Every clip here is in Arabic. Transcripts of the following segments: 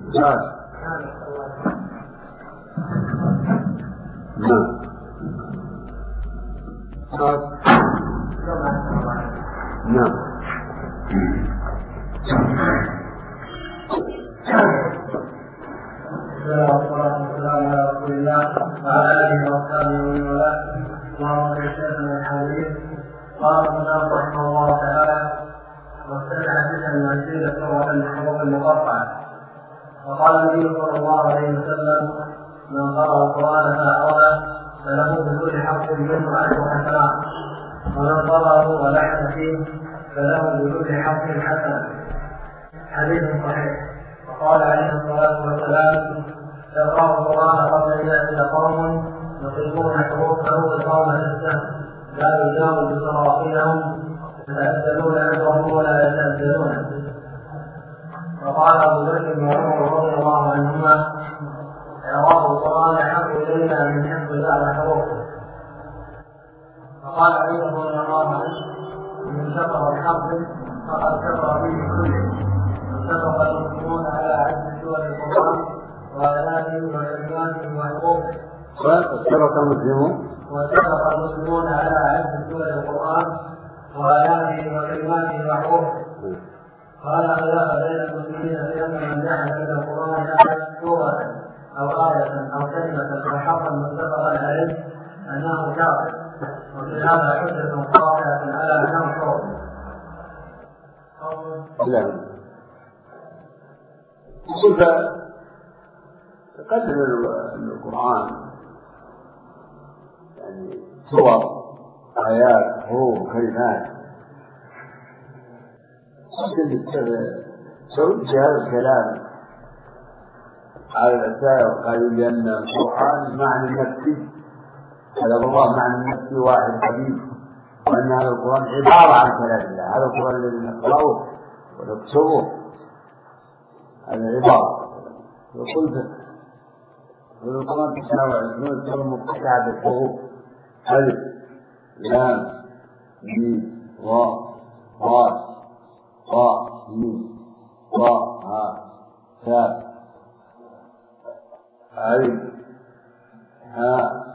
نعم. والصلاة والسلام على رسول الله وعلى آله وأصحابه ومن والاه. اللهم صل وسلم على الحديث. قال الإمام رحمه الله تعالى: واختلف حديثا من سيرة سورة الحروف المقطعة. وقال النبي صلى الله عليه وسلم: من قرأ القرآن فأعوذ فله بكل حرف منه 10 حسنات، ومن قرأه ولحن فيه فله بكل حرف حسنة. حديث صحيح. وقال عليه الصلاة والسلام: تقرأ القرآن قبل أن يأتي قوم يقيمون حروفه بقوم السهل لا يجاوز بصراحيهم يتأذلون أجرهم ولا يتأذلونه. وقال أبو بكر وعمر رضي الله عنهما: إعراب القرآن أحب إلينا من حفظ بعض حروفه. وقال علي رضي الله عنه: من شكر الحرف فقد كفر به كله. اتفق المسلمون على عدد سور القرآن وآياته وكلماته وحروفه. واتفق المسلمون على عدد سور القرآن وآياته وكلماته وحروفه. قال خلاف بين المسلمين في أن من جحد إلى القرآن سورة أو آية أو كلمة أو حرفا متفقا عليه أنه كافر، وفي هذا حجة قاطعة على أنه كفر. كيف تقدم القرآن يعني صور آيات حروف كلمات، ممكن ترد هذا الكلام على الأساس وقالوا لأن القرآن معنى نفسي، هذا الله معنى نفسي واحد حبيب، وأن هذا القرآن عبارة عن كلام الله. هذا القرآن الذي نقرأه ونكتبه هذا عبارة. وقلت القرآن 29 سورة مقطعة بالحروف: ألف لام ميم واو ضاد طاء ميم طاء هاء كاف عين هاء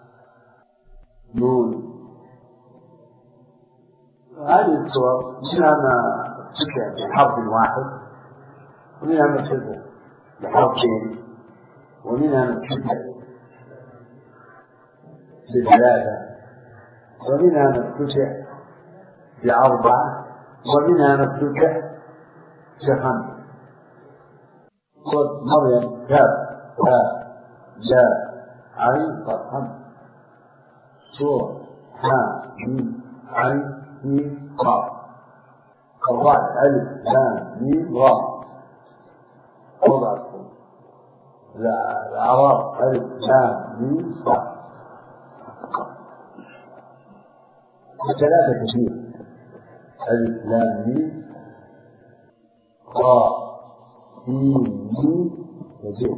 نون. هذه السور منها ما تبدأ بحرف واحد، ومنها ما تبدأ بحرفين، ومنها ما تبدأ بثلاثة، ومنها ما تبدأ بأربعة، ومنها ما تبدأ بخمسة. سورة مريم كاف ها جاء عين خمسة. سورة ها ميم عين ميم قاف. الراء ألف لام ميم راء. الأعراف ألف لام ميم صاد. ثلاثة كثير: ألف لام ميم راء ميم وجيم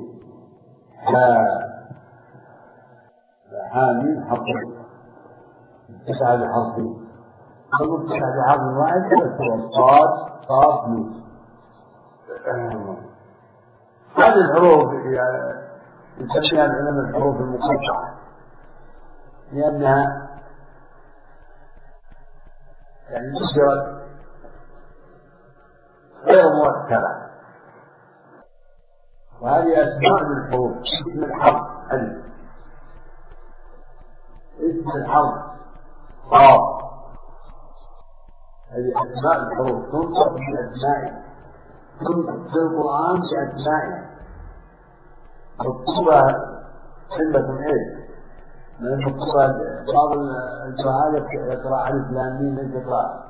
حامين حرفين، 9 بحرفين، والمفتاح بحرف واحد صاد ميم. هذه الحروف يسميها العلماء الحروف المقطعة، لأنها يعني نشرت غير مرتبة. وهذه أسماء للحروف: اسم الحرف ألف، اسم الحرف قاف. هذه أسماء الحروف تنطق بأسمائها، تنطق في القرآن بأسمائها، مكتوبة عندكم إيه؟ من مكتوبة بعض الجهالة يقرأ ألف لام ميم، من تقرأ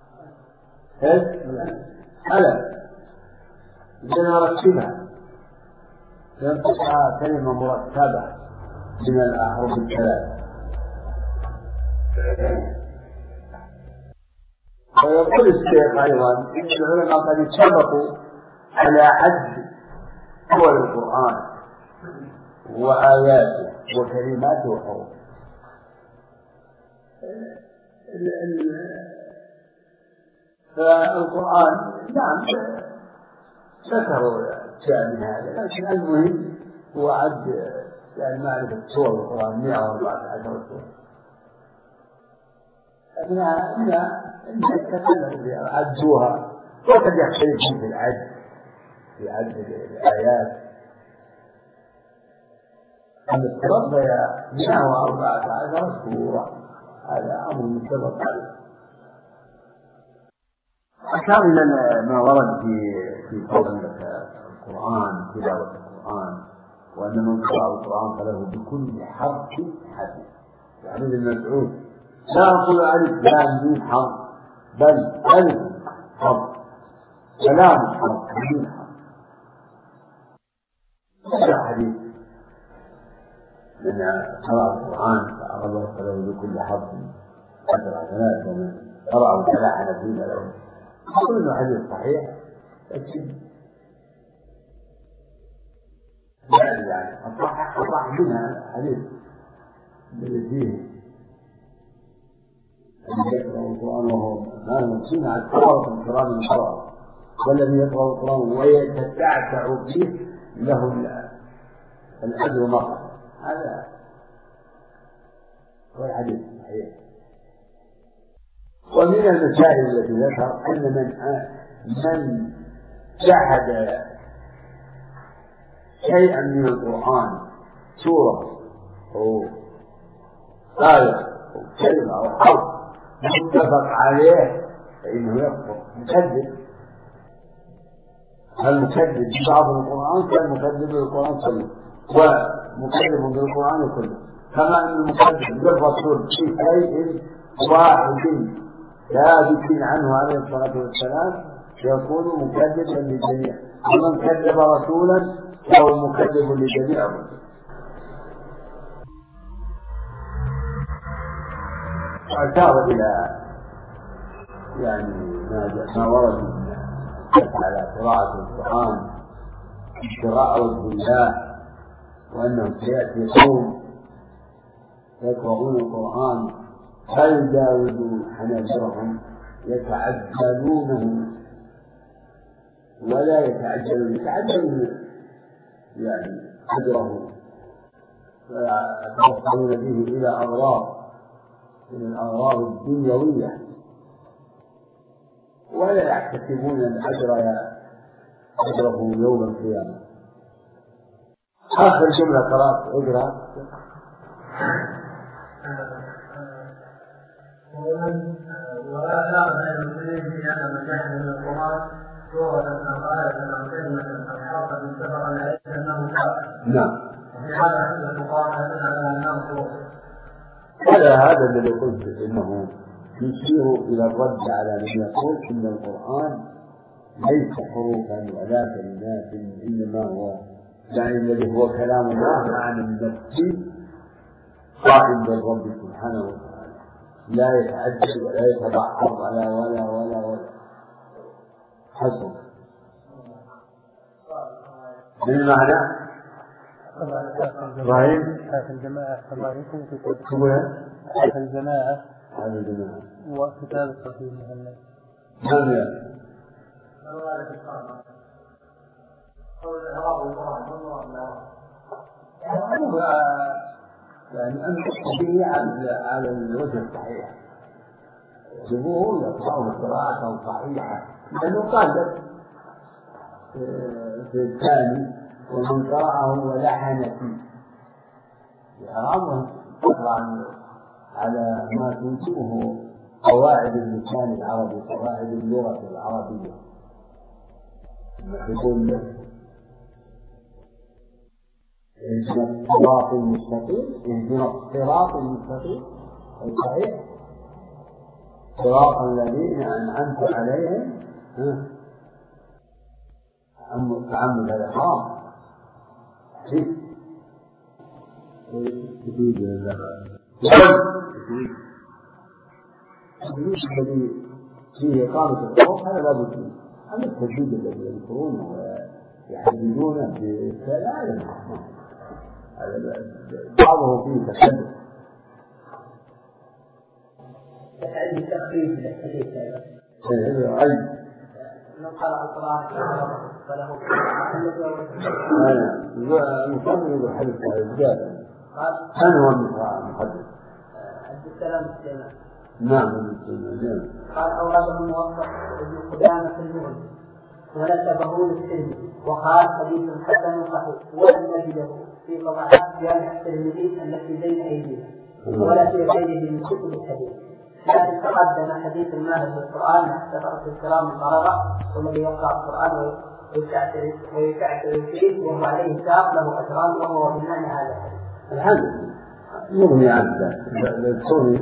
ألف إذن رتبها تنطقها كلمة مرتبة من الأحرف الثلاث. ويقول الشيخ أيضا إن العلماء قد اتفقوا على عد سور القرآن وآياته وكلماته وحروفه. فالقرآن نعم ذكروا شأن هذا، لكن المهم هو عد يعني معرفة سور القرآن 114 سورة. إن تكلموا بها عدوها، وقد يختلفون في العد، في عد الآيات. المفترض هي 114 سورة، هذا أمر متفق عليه. كاملا ما ورد في قول القرآن، تلاوة القرآن، وأن من قرأ القرآن فله بكل حرف حديث. يعني ابن مسعود لا أقول ألف لام ميم حرف، بل ألف حرف ولام حرف ميم حرف. هذا حديث من قرأ القرآن فله بكل حرف 10 حسنات، ومن قرأ 3 حسنات له. أقول إنه حديث صحيح، لكن يعني الصح منها حديث الذي فيه الذي يقرأ القرآن وهو ما يمكن على القراءة الكرام القراءة، والذي يقرأ القرآن ويتتعتع فيه له الأجر مرة. هذا هو الحديث الصحيح. ومن المسائل التي ذكر أن من جحد شيئا من القرآن، سورة أو آية أو كلمة أو حرف متفق عليه، فإنه يكفر مكذب. المكذب ببعض القرآن كان مكذب بالقرآن كله، ومكذب بالقرآن كله. كما أن المكذب بالرسول في شيء واحد ثابت عنه عليه الصلاة والسلام يكون مكذبا للجميع، ومن كذب رسولا فهو مكذب لجميع الرسل. وأشار إلى يعني ما ورد على قراءة القرآن ابتغاء وجه الله، وأنه سيأتي قوم يقرؤون القرآن فيجاوزوا حناجرهم يتعجلونه ولا يتعجلون يعني أجره، فيتوصلون به إلى أغراض من الأغراض الدنيوية، ولا يحتسبون الأجره يوم القيامة. آخر جملة قرأت اقرأ. ولا تعرف أن المسلمين في أن من جحد من القرآن سورة أو آية أو كلمة أو حرفا اتفق عليه أنه كافر. نعم. وفي هذا عند الفقهاء على أنه سورة. هذا الذي قلت إنه يشير إلى الرد على من يقول إن القرآن ليس حروفا ولا كلمات، إنما هو يعني الذي هو كلام الله معنى النفسي قائم بالرب سبحانه وتعالى، لا يتعجل ولا يتبعض ولا ولا ولا ولا حسن من المعنى. إبراهيم الجماعة تباركم في الجماعة وكتاب الصحيح المهند. نعم يا يعني أن تحكي على الوجه الصحيح، جمهور يقرأه قراءة صحيحة، لأنه قال في الثاني ومن قرأه ولحن فيه بحرامه طبعا على ما تنشئه قواعد اللسان العربي، قواعد اللغة العربية. يقول اهدنا الصراط المستقيم، اهدنا الصراط المستقيم الصحيح صراط الذين أنعمت عليهم. تعمد هذا حرام تفيد التدريس الذي فيه إقامة الحروف هذا لا بد منه. أما التجديد الذي يذكرونه ويحددونه بالكلام هذا بعضه فيه تكلف. تحديد التخفيف للحديث هذا. أي من قرأ القرآن فله المصنف يقول حديث الزيادة. من هو المحدث؟ عبد السلام السليمان. نعم. قال أورده الموفق ابن قدامة المغني ونسبه للترمذي وقال حديث حسن صحيح ولم نجده في طبعات جامع الترمذي التي بين أيدينا ولا في غيره من كتب الحديث، لكن تقدم حديث الماهر بالقرآن مع سفرة الكرام البررة والذي يقرأ القرآن ويكعثر فيه وهو عليه ساق له أجران وهو بناء هذا الحديث. الحمد يغني عن ذلك الكوني.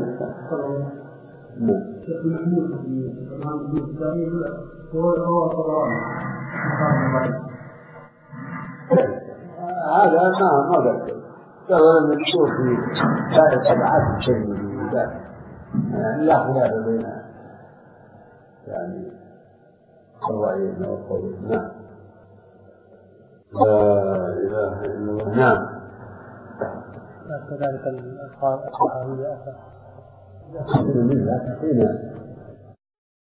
هذا ما ذكر سواء المشهور في سائر سبعات الترمذي يعني لا خلاف بين يعني الرأيين والقولين. نعم. لا إله إلا الله. نعم. كذلك الألفاظ الصحابية حين